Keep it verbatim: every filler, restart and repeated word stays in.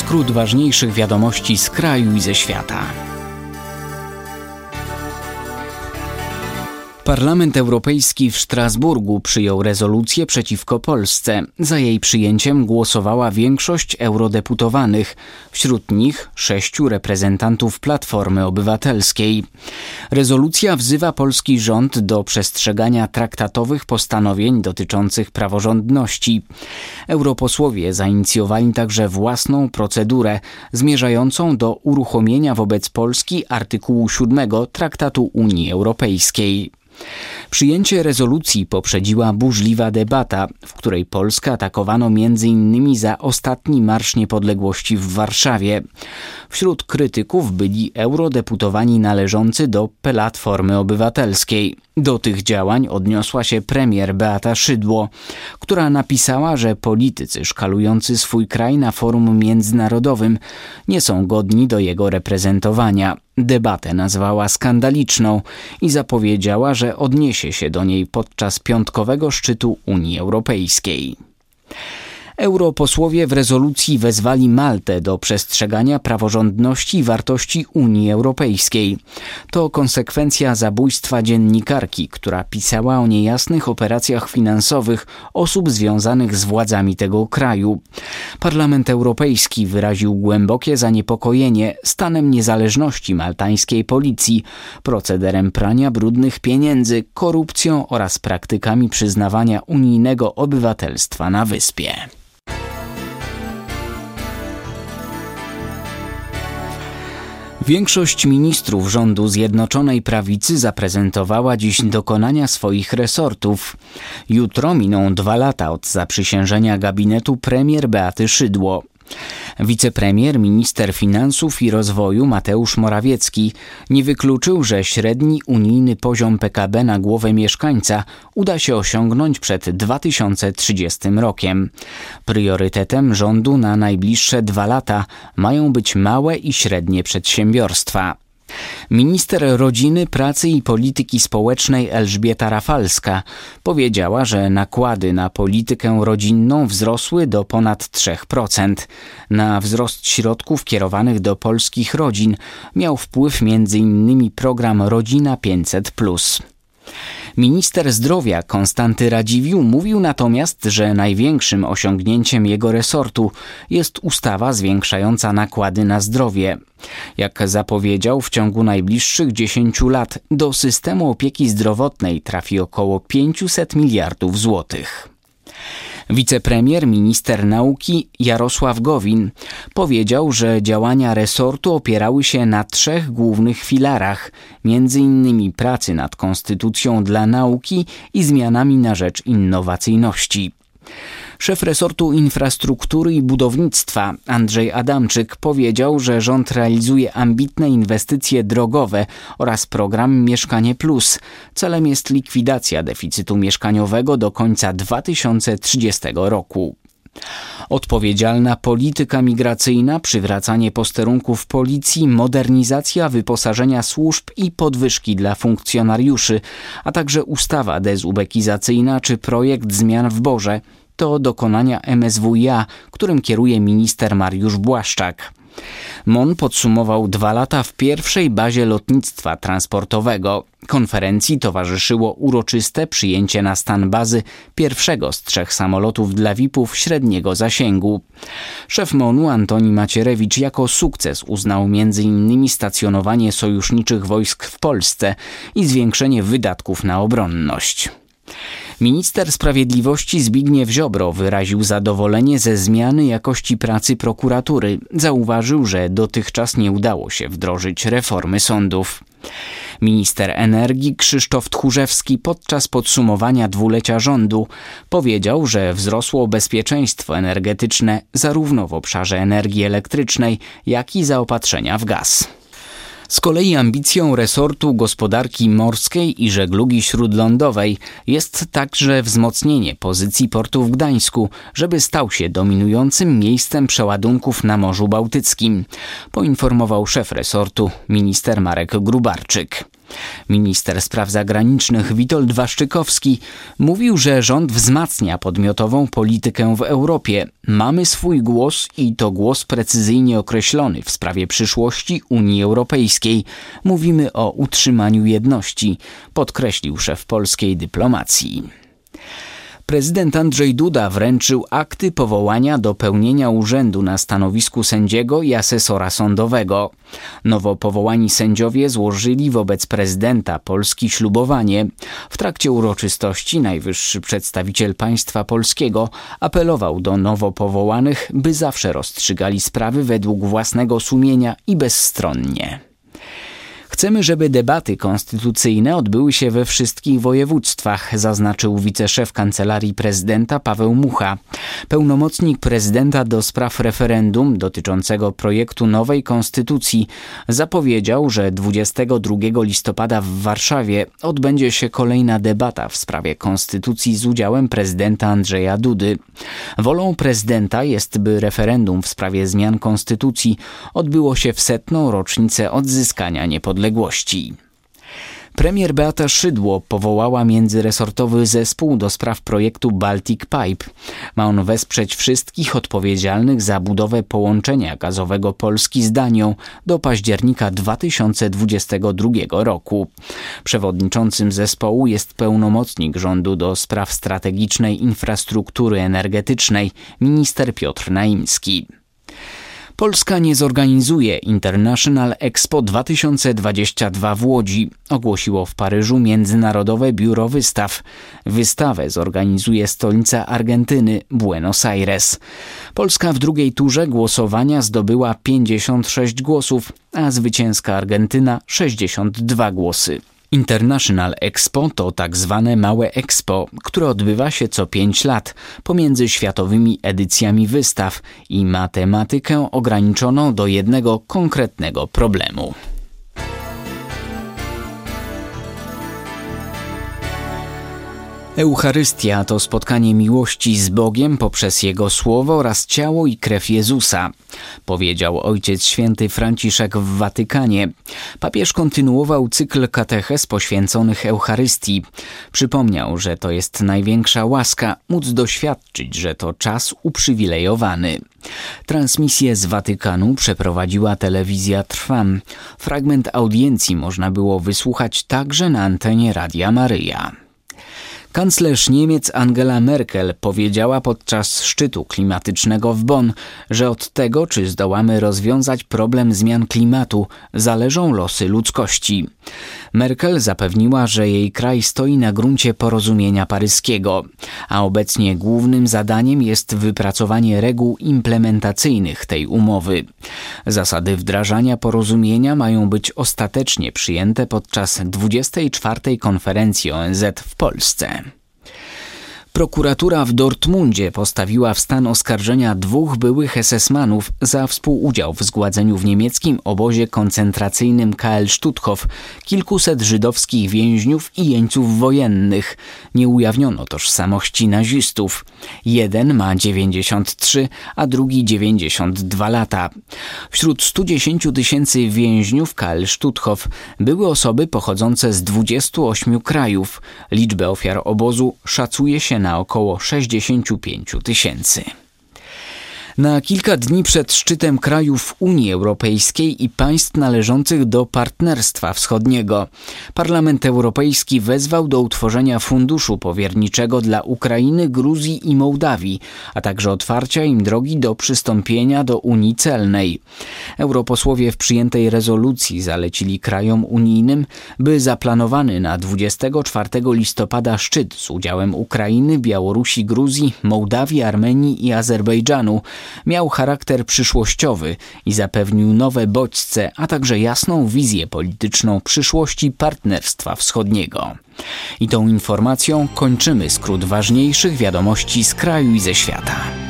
Skrót ważniejszych wiadomości z kraju i ze świata. Parlament Europejski w Strasburgu przyjął rezolucję przeciwko Polsce. Za jej przyjęciem głosowała większość eurodeputowanych, wśród nich sześciu reprezentantów Platformy Obywatelskiej. Rezolucja wzywa polski rząd do przestrzegania traktatowych postanowień dotyczących praworządności. Europosłowie zainicjowali także własną procedurę zmierzającą do uruchomienia wobec Polski artykułu siódmego Traktatu Unii Europejskiej. Przyjęcie rezolucji poprzedziła burzliwa debata, w której Polskę atakowano między innymi za ostatni Marsz Niepodległości w Warszawie. Wśród krytyków byli eurodeputowani należący do Platformy Obywatelskiej. Do tych działań odniosła się premier Beata Szydło, która napisała, że politycy szkalujący swój kraj na forum międzynarodowym nie są godni do jego reprezentowania. Debatę nazwała skandaliczną i zapowiedziała, że odniesie się do niej podczas piątkowego szczytu Unii Europejskiej. Europosłowie w rezolucji wezwali Maltę do przestrzegania praworządności i wartości Unii Europejskiej. To konsekwencja zabójstwa dziennikarki, która pisała o niejasnych operacjach finansowych osób związanych z władzami tego kraju. Parlament Europejski wyraził głębokie zaniepokojenie stanem niezależności maltańskiej policji, procederem prania brudnych pieniędzy, korupcją oraz praktykami przyznawania unijnego obywatelstwa na wyspie. Większość ministrów rządu Zjednoczonej Prawicy zaprezentowała dziś dokonania swoich resortów. Jutro miną dwa lata od zaprzysiężenia gabinetu premier Beaty Szydło. Wicepremier, minister finansów i rozwoju Mateusz Morawiecki nie wykluczył, że średni unijny poziom P K B na głowę mieszkańca uda się osiągnąć przed dwa tysiące trzydziestym rokiem. Priorytetem rządu na najbliższe dwa lata mają być małe i średnie przedsiębiorstwa. Minister Rodziny, Pracy i Polityki Społecznej Elżbieta Rafalska powiedziała, że nakłady na politykę rodzinną wzrosły do ponad trzy procent. Na wzrost środków kierowanych do polskich rodzin miał wpływ między innymi program Rodzina pięćset plus. Minister zdrowia Konstanty Radziwiłł mówił natomiast, że największym osiągnięciem jego resortu jest ustawa zwiększająca nakłady na zdrowie. Jak zapowiedział, w ciągu najbliższych dziesięciu lat do systemu opieki zdrowotnej trafi około pięćset miliardów złotych. Wicepremier, minister nauki Jarosław Gowin powiedział, że działania resortu opierały się na trzech głównych filarach, między innymi pracy nad konstytucją dla nauki i zmianami na rzecz innowacyjności. Szef resortu infrastruktury i budownictwa Andrzej Adamczyk powiedział, że rząd realizuje ambitne inwestycje drogowe oraz program Mieszkanie Plus. Celem jest likwidacja deficytu mieszkaniowego do końca dwa tysiące trzydziestego roku. Odpowiedzialna polityka migracyjna, przywracanie posterunków policji, modernizacja wyposażenia służb i podwyżki dla funkcjonariuszy, a także ustawa dezubekizacyjna czy projekt zmian w Boże to dokonania M S W iA, którym kieruje minister Mariusz Błaszczak. M O N podsumował dwa lata w pierwszej bazie lotnictwa transportowego. Konferencji towarzyszyło uroczyste przyjęcie na stan bazy pierwszego z trzech samolotów dla V I P-ów średniego zasięgu. Szef M O N-u Antoni Macierewicz jako sukces uznał między innymi stacjonowanie sojuszniczych wojsk w Polsce i zwiększenie wydatków na obronność. Minister Sprawiedliwości Zbigniew Ziobro wyraził zadowolenie ze zmiany jakości pracy prokuratury. Zauważył, że dotychczas nie udało się wdrożyć reformy sądów. Minister energii Krzysztof Tchórzewski podczas podsumowania dwulecia rządu powiedział, że wzrosło bezpieczeństwo energetyczne zarówno w obszarze energii elektrycznej, jak i zaopatrzenia w gaz. Z kolei ambicją resortu gospodarki morskiej i żeglugi śródlądowej jest także wzmocnienie pozycji portu w Gdańsku, żeby stał się dominującym miejscem przeładunków na Morzu Bałtyckim, poinformował szef resortu minister Marek Grubarczyk. Minister spraw zagranicznych Witold Waszczykowski mówił, że rząd wzmacnia podmiotową politykę w Europie. Mamy swój głos i to głos precyzyjnie określony w sprawie przyszłości Unii Europejskiej. Mówimy o utrzymaniu jedności, podkreślił szef polskiej dyplomacji. Prezydent Andrzej Duda wręczył akty powołania do pełnienia urzędu na stanowisku sędziego i asesora sądowego. Nowo powołani sędziowie złożyli wobec prezydenta Polski ślubowanie. W trakcie uroczystości najwyższy przedstawiciel państwa polskiego apelował do nowo powołanych, by zawsze rozstrzygali sprawy według własnego sumienia i bezstronnie. Chcemy, żeby debaty konstytucyjne odbyły się we wszystkich województwach, zaznaczył wiceszef Kancelarii Prezydenta Paweł Mucha. Pełnomocnik prezydenta do spraw referendum dotyczącego projektu nowej konstytucji zapowiedział, że dwudziestego drugiego listopada w Warszawie odbędzie się kolejna debata w sprawie konstytucji z udziałem prezydenta Andrzeja Dudy. Wolą prezydenta jest, by referendum w sprawie zmian konstytucji odbyło się w setną rocznicę odzyskania niepodległości. Premier Beata Szydło powołała międzyresortowy zespół do spraw projektu Baltic Pipe. Ma on wesprzeć wszystkich odpowiedzialnych za budowę połączenia gazowego Polski z Danią do października dwa tysiące dwudziestego drugiego roku. Przewodniczącym zespołu jest pełnomocnik rządu do spraw strategicznej infrastruktury energetycznej, minister Piotr Naimski. Polska nie zorganizuje International Expo dwa tysiące dwudziestego drugiego w Łodzi, ogłosiło w Paryżu Międzynarodowe Biuro Wystaw. Wystawę zorganizuje stolica Argentyny, Buenos Aires. Polska w drugiej turze głosowania zdobyła pięćdziesiąt sześć głosów, a zwycięska Argentyna sześćdziesiąt dwa głosy. International Expo to tak zwane małe Expo, które odbywa się co pięć lat pomiędzy światowymi edycjami wystaw i ma tematykę ograniczoną do jednego konkretnego problemu. Eucharystia to spotkanie miłości z Bogiem poprzez Jego Słowo oraz ciało i krew Jezusa, powiedział Ojciec Święty Franciszek w Watykanie. Papież kontynuował cykl katechez poświęconych Eucharystii. Przypomniał, że to jest największa łaska, móc doświadczyć, że to czas uprzywilejowany. Transmisję z Watykanu przeprowadziła telewizja Trwam. Fragment audiencji można było wysłuchać także na antenie Radia Maryja. Kanclerz Niemiec Angela Merkel powiedziała podczas szczytu klimatycznego w Bonn, że od tego, czy zdołamy rozwiązać problem zmian klimatu, zależą losy ludzkości. Merkel zapewniła, że jej kraj stoi na gruncie porozumienia paryskiego, a obecnie głównym zadaniem jest wypracowanie reguł implementacyjnych tej umowy. Zasady wdrażania porozumienia mają być ostatecznie przyjęte podczas dwudziestej czwartej konferencji O N Z w Polsce. Prokuratura w Dortmundzie postawiła w stan oskarżenia dwóch byłych esesmanów za współudział w zgładzeniu w niemieckim obozie koncentracyjnym K L Stutthof kilkuset żydowskich więźniów i jeńców wojennych. Nie ujawniono tożsamości nazistów. Jeden ma dziewięćdziesiąt trzy, a drugi dziewięćdziesiąt dwa lata. Wśród stu dziesięciu tysięcy więźniów K L Stutthof były osoby pochodzące z dwudziestu ośmiu krajów. Liczbę ofiar obozu szacuje się na około sześćdziesięciu pięciu tysięcy. Na kilka dni przed szczytem krajów Unii Europejskiej i państw należących do Partnerstwa Wschodniego Parlament Europejski wezwał do utworzenia funduszu powierniczego dla Ukrainy, Gruzji i Mołdawii, a także otwarcia im drogi do przystąpienia do Unii Celnej. Europosłowie w przyjętej rezolucji zalecili krajom unijnym, by zaplanowany na dwudziestego czwartego listopada szczyt z udziałem Ukrainy, Białorusi, Gruzji, Mołdawii, Armenii i Azerbejdżanu miał charakter przyszłościowy i zapewnił nowe bodźce, a także jasną wizję polityczną przyszłości Partnerstwa Wschodniego. I tą informacją kończymy skrót ważniejszych wiadomości z kraju i ze świata.